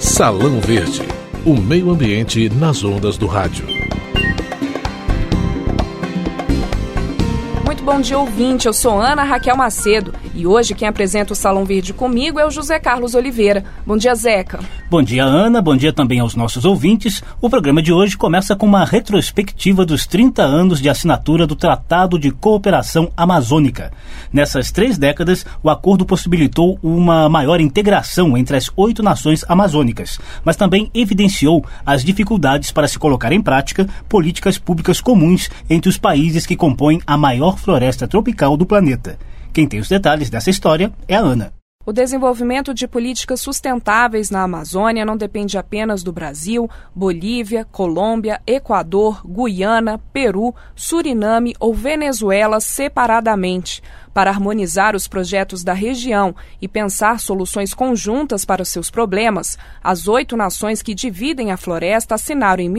Salão Verde, o meio ambiente nas ondas do rádio. Muito bom dia, ouvinte. Eu sou Ana Raquel Macedo e hoje quem apresenta o Salão Verde comigo é o José Carlos Oliveira. Bom dia, Zeca. Bom dia, Ana. Bom dia também aos nossos ouvintes. O programa de hoje começa com uma retrospectiva dos 30 anos de assinatura do Tratado de Cooperação Amazônica. Nessas 3 décadas, o acordo possibilitou uma maior integração entre as 8 nações amazônicas, mas também evidenciou as dificuldades para se colocar em prática políticas públicas comuns entre os países que compõem a maior floresta tropical do planeta. Quem tem os detalhes dessa história é a Ana. O desenvolvimento de políticas sustentáveis na Amazônia não depende apenas do Brasil, Bolívia, Colômbia, Equador, Guiana, Peru, Suriname ou Venezuela separadamente. Para harmonizar os projetos da região e pensar soluções conjuntas para os seus problemas, as 8 nações que dividem a floresta assinaram em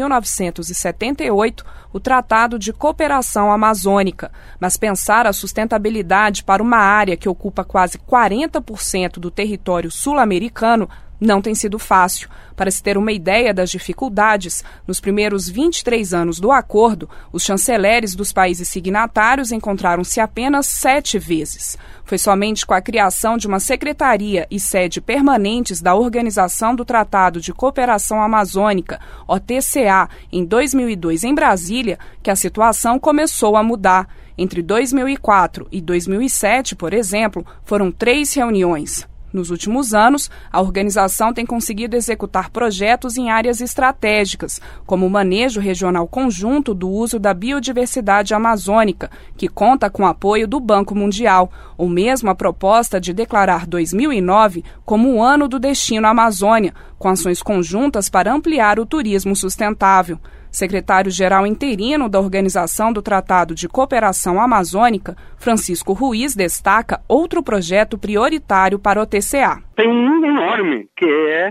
1978 o Tratado de Cooperação Amazônica. Mas pensar a sustentabilidade para uma área que ocupa quase 40% do território sul-americano não tem sido fácil. Para se ter uma ideia das dificuldades, nos primeiros 23 anos do acordo, os chanceleres dos países signatários encontraram-se apenas 7 vezes. Foi somente com a criação de uma secretaria e sede permanentes da Organização do Tratado de Cooperação Amazônica, OTCA, em 2002 em Brasília, que a situação começou a mudar. Entre 2004 e 2007, por exemplo, foram 3 reuniões. Nos últimos anos, a organização tem conseguido executar projetos em áreas estratégicas, como o manejo regional conjunto do uso da biodiversidade amazônica, que conta com o apoio do Banco Mundial, ou mesmo a proposta de declarar 2009 como o Ano do Destino Amazônia, com ações conjuntas para ampliar o turismo sustentável. Secretário-geral interino da Organização do Tratado de Cooperação Amazônica, Francisco Ruiz, destaca outro projeto prioritário para o TCA. Tem um enorme, que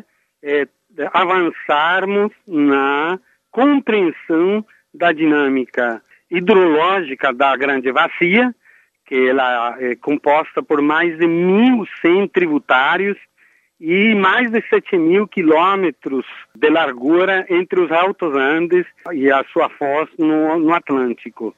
é avançarmos na compreensão da dinâmica hidrológica da Grande Bacia, que ela é composta por mais de 1.100 tributários, e mais de 7.000 quilômetros de largura entre os Altos Andes e a sua foz no Atlântico.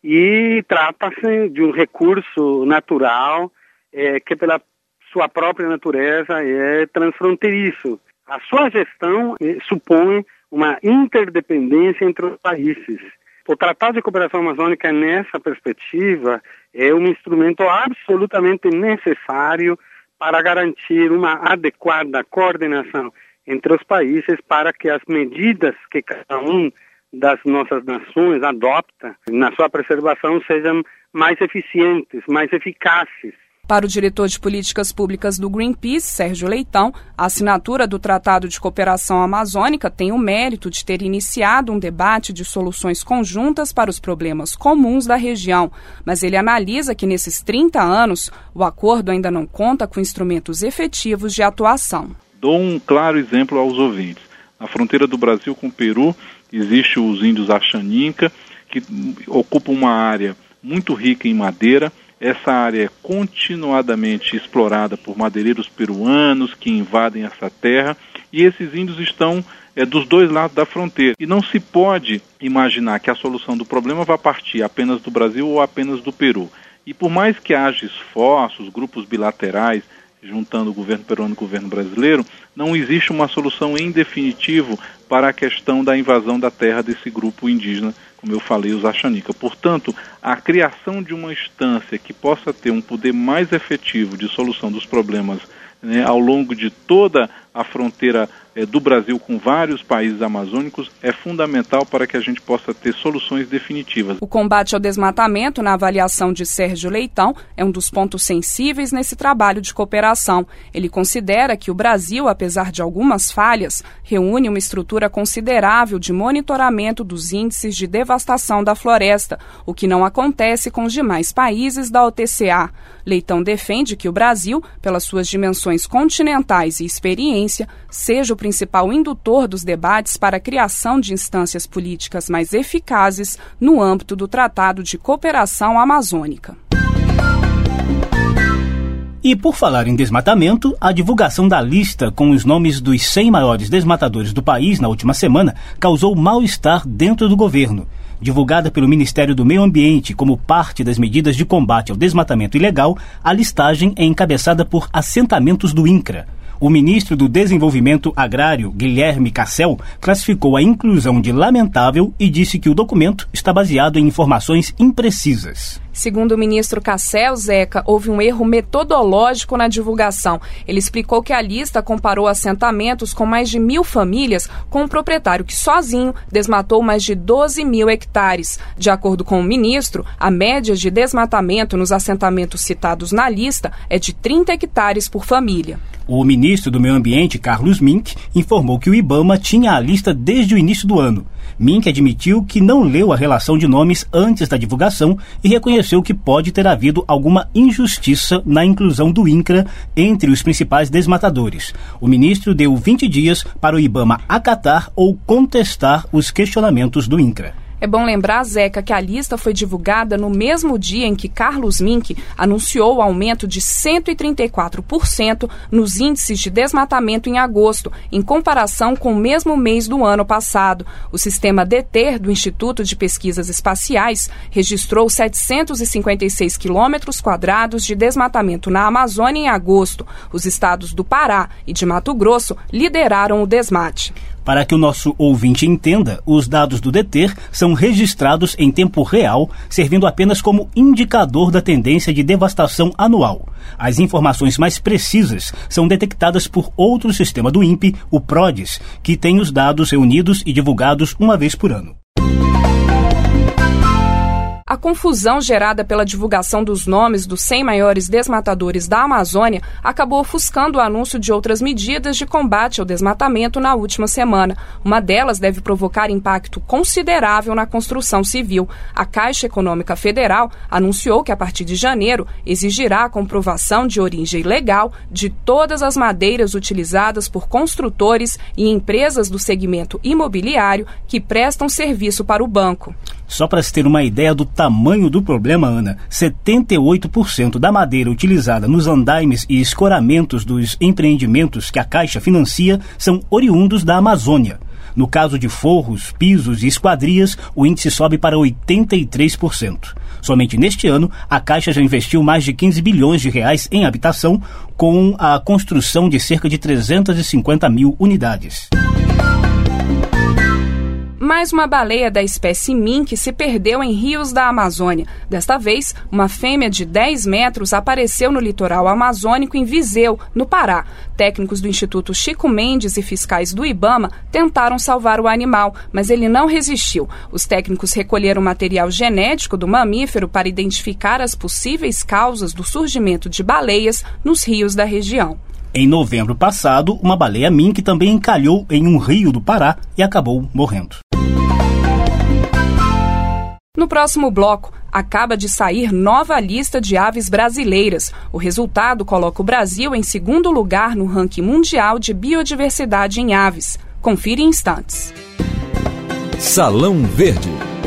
E trata-se de um recurso natural que pela sua própria natureza é transfronteiriço. A sua gestão supõe uma interdependência entre os países. O Tratado de Cooperação Amazônica, nessa perspectiva, é um instrumento absolutamente necessário para garantir uma adequada coordenação entre os países para que as medidas que cada um das nossas nações adopta na sua preservação sejam mais eficientes, mais eficazes. Para o diretor de políticas públicas do Greenpeace, Sérgio Leitão, a assinatura do Tratado de Cooperação Amazônica tem o mérito de ter iniciado um debate de soluções conjuntas para os problemas comuns da região, mas ele analisa que nesses 30 anos o acordo ainda não conta com instrumentos efetivos de atuação. Dou um claro exemplo aos ouvintes. Na fronteira do Brasil com o Peru, existe os índios Axaninca, que ocupam uma área muito rica em madeira. Essa área é continuadamente explorada por madeireiros peruanos que invadem essa terra e esses índios estão dos 2 lados da fronteira. E não se pode imaginar que a solução do problema vá partir apenas do Brasil ou apenas do Peru. E por mais que haja esforços, grupos bilaterais, juntando o governo peruano e o governo brasileiro, não existe uma solução em definitivo para a questão da invasão da terra desse grupo indígena, como eu falei, os Axaninca. Portanto, a criação de uma instância que possa ter um poder mais efetivo de solução dos problemas ao longo de toda a fronteira do Brasil com vários países amazônicos é fundamental para que a gente possa ter soluções definitivas. O combate ao desmatamento, na avaliação de Sérgio Leitão, é um dos pontos sensíveis nesse trabalho de cooperação. Ele considera que o Brasil, apesar de algumas falhas, reúne uma estrutura considerável de monitoramento dos índices de devastação da floresta, o que não acontece com os demais países da OTCA. Leitão defende que o Brasil, pelas suas dimensões continentais e experiência, seja o principal indutor dos debates para a criação de instâncias políticas mais eficazes no âmbito do Tratado de Cooperação Amazônica. E por falar em desmatamento, a divulgação da lista com os nomes dos 100 maiores desmatadores do país na última semana causou mal-estar dentro do governo. Divulgada pelo Ministério do Meio Ambiente como parte das medidas de combate ao desmatamento ilegal, a listagem é encabeçada por assentamentos do INCRA. O ministro do Desenvolvimento Agrário, Guilherme Cassel, classificou a inclusão de lamentável e disse que o documento está baseado em informações imprecisas. Segundo o ministro Cassel, Zeca, houve um erro metodológico na divulgação. Ele explicou que a lista comparou assentamentos com mais de 1.000 famílias com um proprietário que sozinho desmatou mais de 12 mil hectares. De acordo com o ministro, a média de desmatamento nos assentamentos citados na lista é de 30 hectares por família. O ministro do Meio Ambiente, Carlos Mink, informou que o IBAMA tinha a lista desde o início do ano. Mink admitiu que não leu a relação de nomes antes da divulgação e reconheceu que pode ter havido alguma injustiça na inclusão do INCRA entre os principais desmatadores. O ministro deu 20 dias para o IBAMA acatar ou contestar os questionamentos do INCRA. É bom lembrar, Zeca, que a lista foi divulgada no mesmo dia em que Carlos Mink anunciou o aumento de 134% nos índices de desmatamento em agosto, em comparação com o mesmo mês do ano passado. O sistema DETER do Instituto de Pesquisas Espaciais registrou 756 quilômetros quadrados de desmatamento na Amazônia em agosto. Os estados do Pará e de Mato Grosso lideraram o desmate. Para que o nosso ouvinte entenda, os dados do DETER são registrados em tempo real, servindo apenas como indicador da tendência de devastação anual. As informações mais precisas são detectadas por outro sistema do INPE, o PRODES, que tem os dados reunidos e divulgados uma vez por ano. A confusão gerada pela divulgação dos nomes dos 100 maiores desmatadores da Amazônia acabou ofuscando o anúncio de outras medidas de combate ao desmatamento na última semana. Uma delas deve provocar impacto considerável na construção civil. A Caixa Econômica Federal anunciou que a partir de janeiro exigirá a comprovação de origem legal de todas as madeiras utilizadas por construtores e empresas do segmento imobiliário que prestam serviço para o banco. Só para se ter uma ideia do tamanho do problema, Ana, 78% da madeira utilizada nos andaimes e escoramentos dos empreendimentos que a Caixa financia são oriundos da Amazônia. No caso de forros, pisos e esquadrias, o índice sobe para 83%. Somente neste ano, a Caixa já investiu mais de 15 bilhões de reais em habitação, com a construção de cerca de 350 mil unidades. Mais uma baleia da espécie mink se perdeu em rios da Amazônia. Desta vez, uma fêmea de 10 metros apareceu no litoral amazônico em Viseu, no Pará. Técnicos do Instituto Chico Mendes e fiscais do IBAMA tentaram salvar o animal, mas ele não resistiu. Os técnicos recolheram material genético do mamífero para identificar as possíveis causas do surgimento de baleias nos rios da região. Em novembro passado, uma baleia mink também encalhou em um rio do Pará e acabou morrendo. No próximo bloco, acaba de sair nova lista de aves brasileiras. O resultado coloca o Brasil em segundo lugar no ranking mundial de biodiversidade em aves. Confira em instantes. Salão Verde.